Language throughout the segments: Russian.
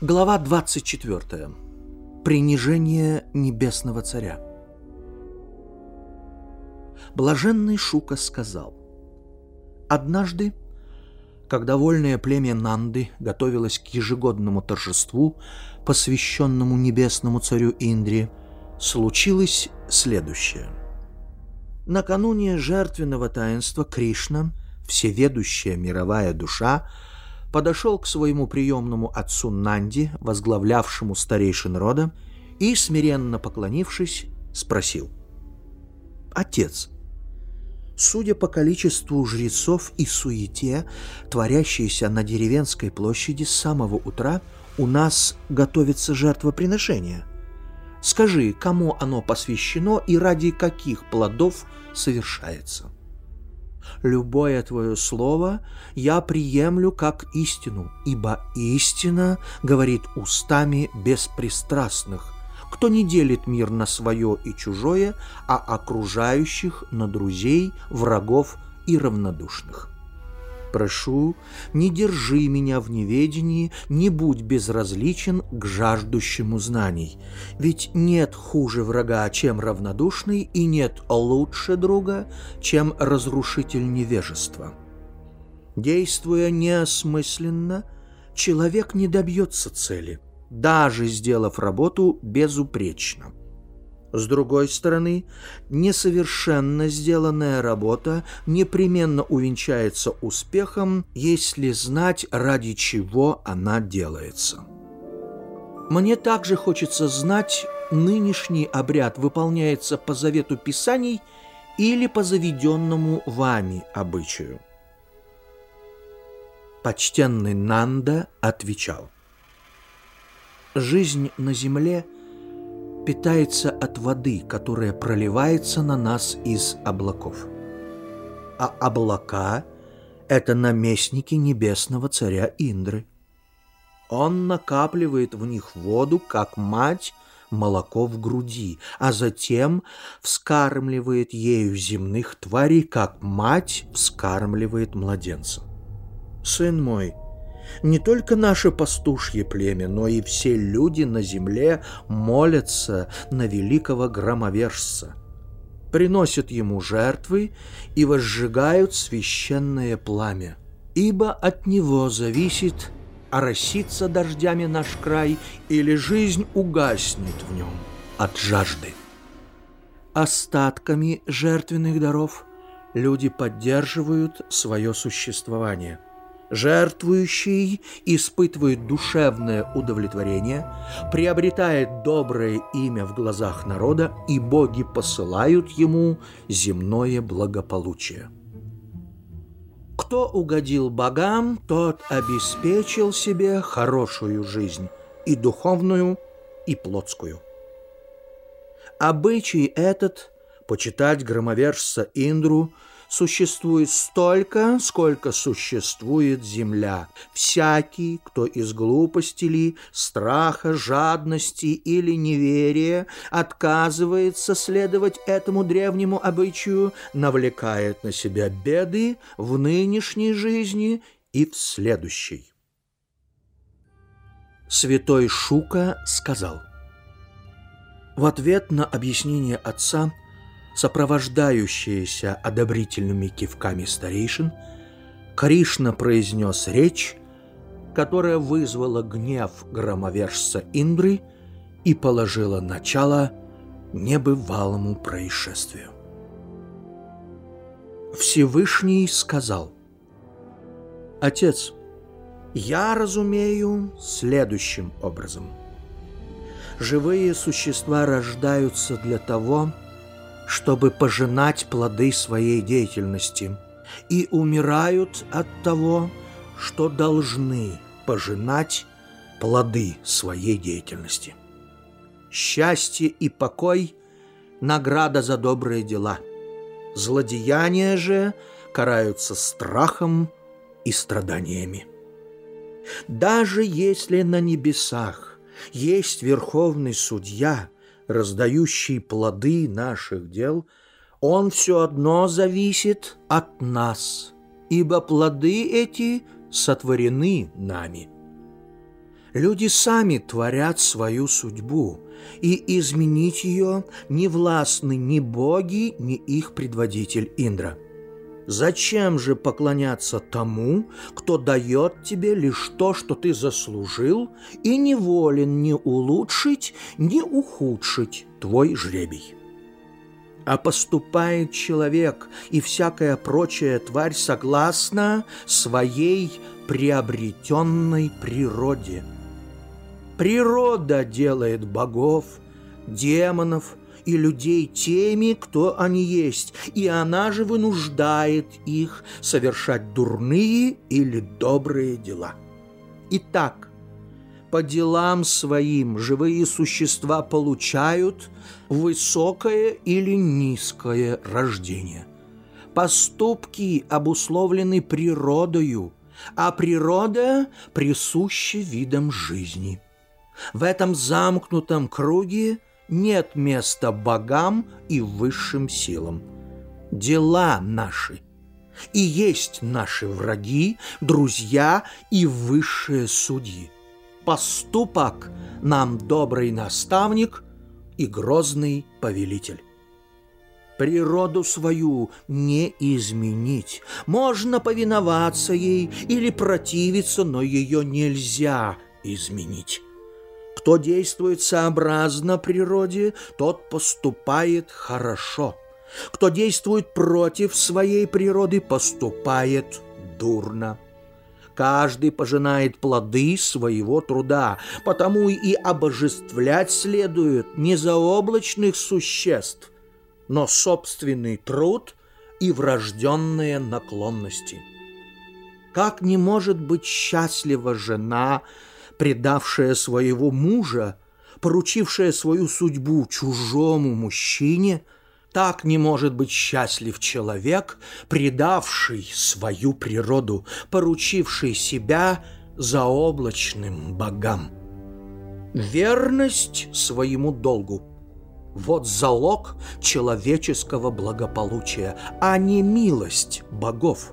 Глава 24. Принижение небесного царя. Блаженный Шука сказал: «Однажды, когда вольное племя Нанды готовилось к ежегодному торжеству, посвященному небесному царю Индре, случилось следующее. Накануне жертвенного таинства Кришна, всеведущая мировая душа, подошел к своему приемному отцу Нанди, возглавлявшему старейшин рода, и, смиренно поклонившись, спросил: «Отец, судя по количеству жрецов и суете, творящейся на деревенской площади с самого утра, у нас готовится жертвоприношение. Скажи, кому оно посвящено и ради каких плодов совершается? Любое твое слово я приемлю как истину, ибо истина говорит устами беспристрастных, кто не делит мир на свое и чужое, а окружающих на друзей, врагов и равнодушных. Прошу, не держи меня в неведении, не будь безразличен к жаждущему знаний, ведь нет хуже врага, чем равнодушный, и нет лучше друга, чем разрушитель невежества. Действуя неосмысленно, человек не добьется цели, даже сделав работу безупречно. С другой стороны, несовершенно сделанная работа непременно увенчается успехом, если знать, ради чего она делается. Мне также хочется знать, нынешний обряд выполняется по завету Писаний или по заведенному вами обычаю». Почтенный Нанда отвечал: «Жизнь на земле питается от воды, которая проливается на нас из облаков. А облака — это наместники небесного царя Индры. Он накапливает в них воду, как мать молоко в груди, а затем вскармливает ею земных тварей, как мать вскармливает младенца. Сын мой, не только наше пастушье племя, но и все люди на земле молятся на великого громовержца, приносят ему жертвы и возжигают священное пламя, ибо от него зависит, оросится дождями наш край или жизнь угаснет в нем от жажды. Остатками жертвенных даров люди поддерживают свое существование. Жертвующий испытывает душевное удовлетворение, приобретает доброе имя в глазах народа, и боги посылают ему земное благополучие. Кто угодил богам, тот обеспечил себе хорошую жизнь, и духовную, и плотскую. Обычай этот, почитать громовержца Индру, существует столько, сколько существует земля. Всякий, кто из глупости ли, страха, жадности или неверия отказывается следовать этому древнему обычаю, навлекает на себя беды в нынешней жизни и в следующей». Святой Шука сказал: в ответ на объяснение отца, сопровождающиеся одобрительными кивками старейшин, Кришна произнес речь, которая вызвала гнев громовержца Индры и положила начало небывалому происшествию. Всевышний сказал: «Отец, я разумею следующим образом. Живые существа рождаются для того, чтобы пожинать плоды своей деятельности, и умирают от того, что должны пожинать плоды своей деятельности. Счастье и покой – награда за добрые дела. Злодеяния же караются страхом и страданиями. Даже если на небесах есть верховный судья, раздающий плоды наших дел, он все одно зависит от нас, ибо плоды эти сотворены нами. Люди сами творят свою судьбу, и изменить ее не властны ни боги, ни их предводитель Индра. Зачем же поклоняться тому, кто дает тебе лишь то, что ты заслужил, и не волен ни улучшить, ни ухудшить твой жребий? А поступает человек и всякая прочая тварь согласно своей приобретенной природе. Природа делает богов, демонов и людей теми, кто они есть, и она же вынуждает их совершать дурные или добрые дела. Итак, по делам своим живые существа получают высокое или низкое рождение. Поступки обусловлены природою, а природа присуща видам жизни. В этом замкнутом круге нет места богам и высшим силам. Дела наши и есть наши враги, друзья и высшие судьи. Поступок нам добрый наставник и грозный повелитель. Природу свою не изменить. Можно повиноваться ей или противиться, но ее нельзя изменить. Кто действует сообразно природе, тот поступает хорошо. Кто действует против своей природы, поступает дурно. Каждый пожинает плоды своего труда, потому и обожествлять следует не заоблачных существ, но собственный труд и врожденные наклонности. Как не может быть счастлива жена, предавшая своего мужа, поручившая свою судьбу чужому мужчине, так не может быть счастлив человек, предавший свою природу, поручивший себя заоблачным богам. Верность своему долгу – вот залог человеческого благополучия, а не милость богов.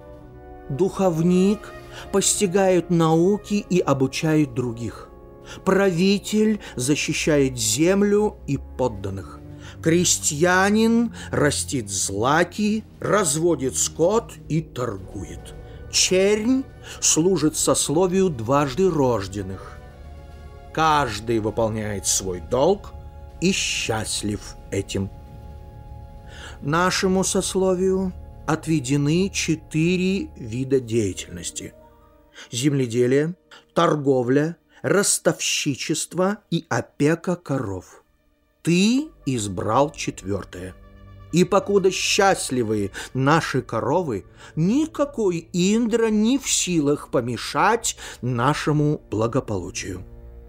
Духовник постигает науки и обучает других. Правитель защищает землю и подданных. Крестьянин растит злаки, разводит скот и торгует. Чернь служит сословию дважды рожденных. Каждый выполняет свой долг и счастлив этим. Нашему сословию отведены 4 вида деятельности: земледелие, торговля, ростовщичество и опека коров. Ты избрал 4. И покуда счастливые наши коровы, никакой Индра не в силах помешать нашему благополучию.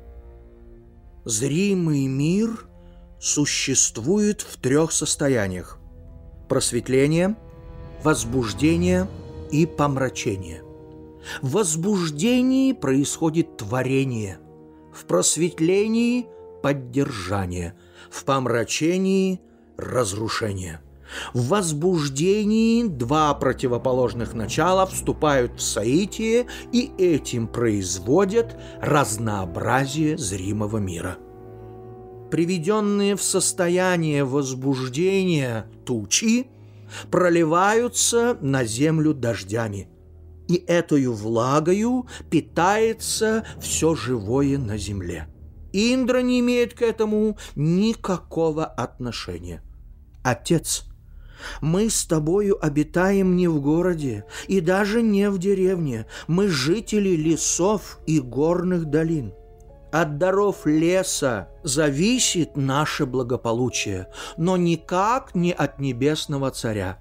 Зримый мир существует в 3 состояниях: просветление, возбуждение и помрачение. В возбуждении происходит творение, в просветлении – поддержание, в помрачении – разрушение. В возбуждении 2 противоположных начала вступают в соитие и этим производят разнообразие зримого мира. Приведенные в состояние возбуждения тучи проливаются на землю дождями, и этою влагою питается все живое на земле. Индра не имеет к этому никакого отношения. Отец, мы с тобою обитаем не в городе и даже не в деревне. Мы жители лесов и горных долин. От даров леса зависит наше благополучие, но никак не от небесного царя.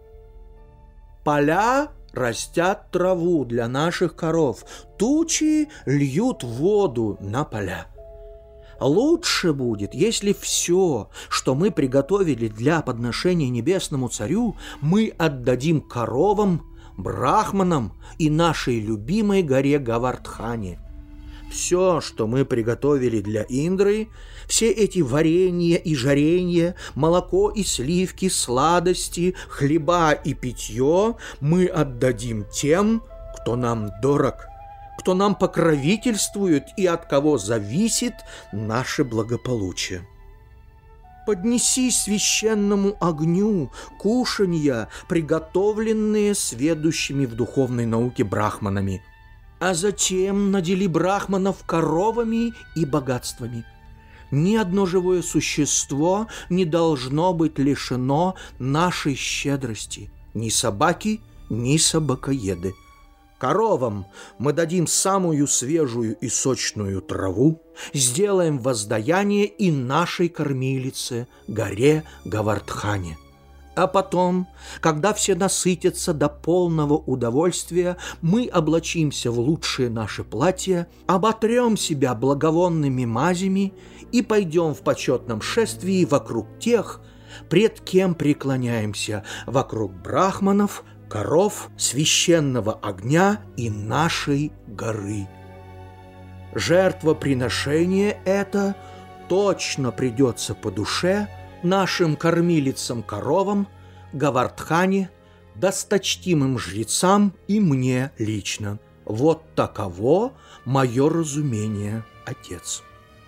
Поля растят траву для наших коров, тучи льют воду на поля. Лучше будет, если все, что мы приготовили для подношения небесному царю, мы отдадим коровам, брахманам и нашей любимой горе Гавардхане. Все, что мы приготовили для Индры, все эти варенья и жаренья, молоко и сливки, сладости, хлеба и питье мы отдадим тем, кто нам дорог, кто нам покровительствует и от кого зависит наше благополучие. Поднеси священному огню кушанья, приготовленные сведущими в духовной науке брахманами, а затем надели брахманов коровами и богатствами. Ни одно живое существо не должно быть лишено нашей щедрости, ни собаки, ни собакоеды. Коровам мы дадим самую свежую и сочную траву, сделаем воздаяние и нашей кормилице, горе Говардхане. А потом, когда все насытятся до полного удовольствия, мы облачимся в лучшие наши платья, оботрем себя благовонными мазями и пойдем в почетном шествии вокруг тех, пред кем преклоняемся, вокруг брахманов, коров, священного огня и нашей горы. Жертвоприношение это точно придется по душе нашим кормилицам-коровам, Говардхане, досточтимым жрецам и мне лично. Вот таково мое разумение, отец.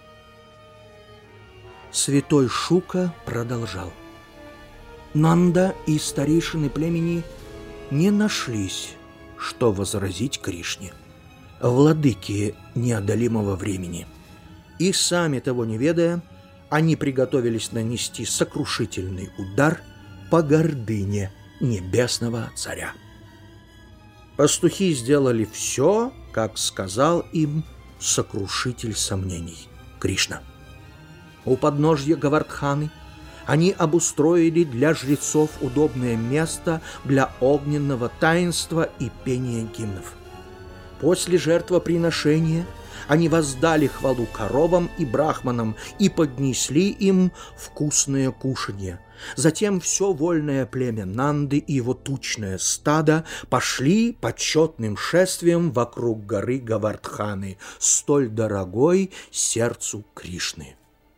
Святой Шука продолжал. Нанда и старейшины племени не нашлись, что возразить Кришне, владыке неодолимого времени. И сами того не ведая, они приготовились нанести сокрушительный удар по гордыне небесного царя. Пастухи сделали все, как сказал им сокрушитель сомнений Кришна. У подножья Говардханы они обустроили для жрецов удобное место для огненного таинства и пения гимнов. После жертвоприношения они воздали хвалу коровам и брахманам и поднесли им вкусное кушанье. Затем все вольное племя Нанды и его тучное стадо пошли почетным шествием вокруг горы Говардханы, столь дорогой сердцу Кришны.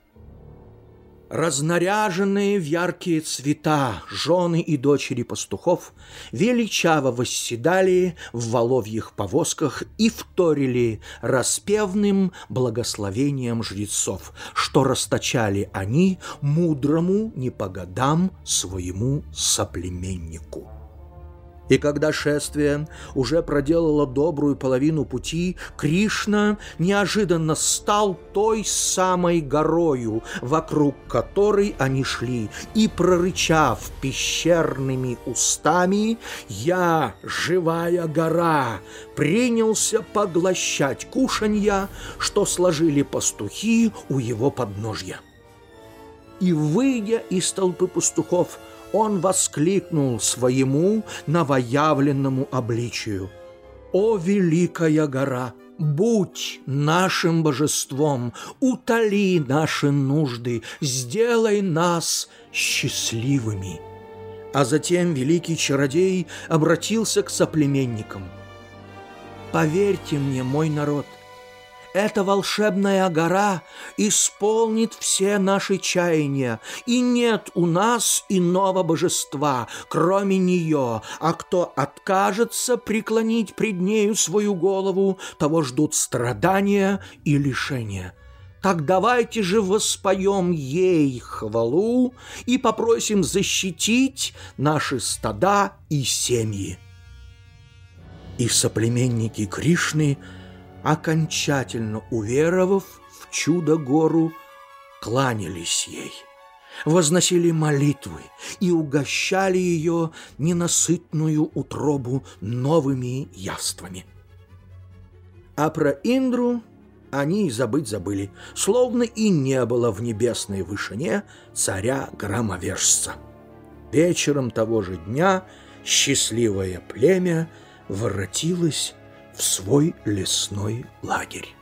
Разнаряженные в яркие цвета жены и дочери пастухов величаво восседали в воловьих повозках и вторили распевным благословением жрецов, что расточали они мудрому не по годам своему соплеменнику. И когда шествие уже проделало добрую половину пути, Кришна неожиданно стал той самой горою, вокруг которой они шли, и, прорычав пещерными устами «Я, живая гора», принялся поглощать кушанья, что сложили пастухи у его подножья. И, выйдя из толпы пастухов, он воскликнул своему новоявленному обличию: «О, великая гора, будь нашим божеством, утоли наши нужды, сделай нас счастливыми». А затем великий чародей обратился к соплеменникам: «Поверьте мне, мой народ, эта волшебная гора исполнит все наши чаяния, и нет у нас иного божества, кроме нее, а кто откажется преклонить пред нею свою голову, того ждут страдания и лишения. Так давайте же воспоем ей хвалу и попросим защитить наши стада и семьи». И соплеменники Кришны, окончательно уверовав в чудо-гору, кланялись ей, возносили молитвы и угощали ее ненасытную утробу новыми явствами. А про Индру они и забыть забыли, словно и не было в небесной вышине царя-громовержца. Вечером того же дня счастливое племя воротилось в свой лесной лагерь.